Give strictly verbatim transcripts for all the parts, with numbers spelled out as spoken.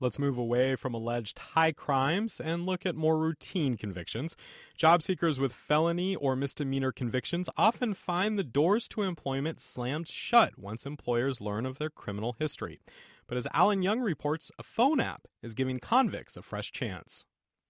Let's move away from alleged high crimes and look at more routine convictions. Job seekers with felony or misdemeanor convictions often find the doors to employment slammed shut once employers learn of their criminal history. But as Alan Young reports, a phone app is giving convicts a fresh chance.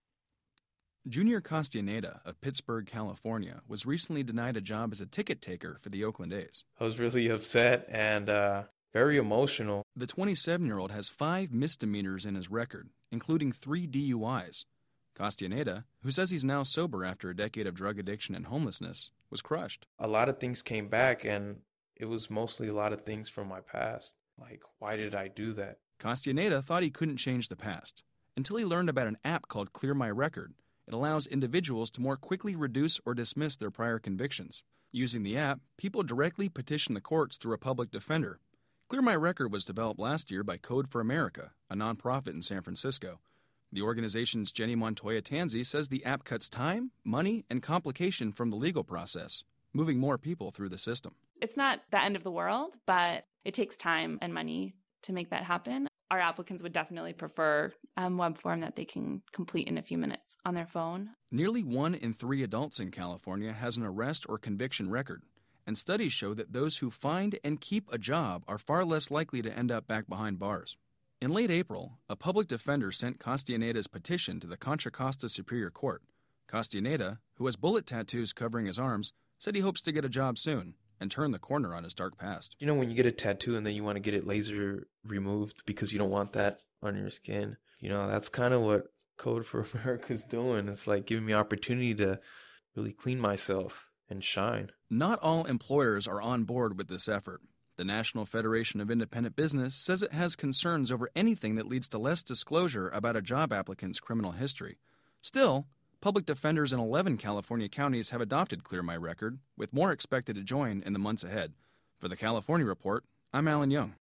Junior Castaneda of Pittsburgh, California, was recently denied a job as a ticket taker for the Oakland A's. I was really upset and uh, very emotional. The twenty-seven-year-old has five misdemeanors in his record, including three D U Is. Castaneda, who says he's now sober after a decade of drug addiction and homelessness, was crushed. A lot of things came back, and it was mostly a lot of things from my past. Like, why did I do that? Castaneda thought he couldn't change the past until he learned about an app called Clear My Record. It allows individuals to more quickly reduce or dismiss their prior convictions. Using the app, people directly petition the courts through a public defender. Clear My Record was developed last year by Code for America, a nonprofit in San Francisco. The organization's Jenny Montoya Tanzi says the app cuts time, money, and complication from the legal process, moving more people through the system. It's not the end of the world, but it takes time and money to make that happen. Our applicants would definitely prefer a um, web form that they can complete in a few minutes on their phone. Nearly one in three adults in California has an arrest or conviction record, and studies show that those who find and keep a job are far less likely to end up back behind bars. In late April, a public defender sent Castaneda's petition to the Contra Costa Superior Court. Castaneda, who has bullet tattoos covering his arms, said he hopes to get a job soon and turn the corner on his dark past. You know, when you get a tattoo and then you want to get it laser removed because you don't want that on your skin, you know, that's kind of what Code for America's doing. It's like giving me opportunity to really clean myself and shine. Not all employers are on board with this effort. The National Federation of Independent Business says it has concerns over anything that leads to less disclosure about a job applicant's criminal history. Still, public defenders in eleven California counties have adopted Clear My Record, with more expected to join in the months ahead. For the California Report, I'm Alan Young.